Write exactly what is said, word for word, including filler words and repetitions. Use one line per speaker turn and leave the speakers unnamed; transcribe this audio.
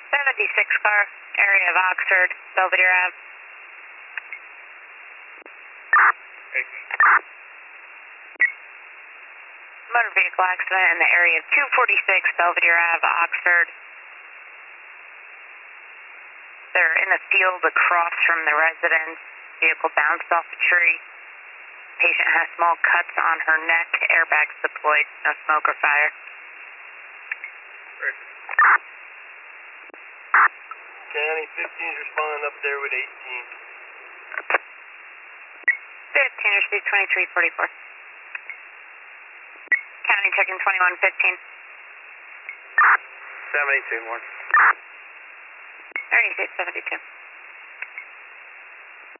seventy-six car, area of Oxford, Belvedere Ave. Motor vehicle accident in the area of two forty-six Belvedere Ave, Oxford. They're in the field across from the residence. Vehicle bounced off a tree. Patient has small cuts on her neck. Airbags deployed. No smoke or fire.
County fifteen is responding up there with eighteen.
fifteen, receive twenty-three forty-four. County checking twenty-one fifteen.
seventy-two more.
thirty-six seventy-two.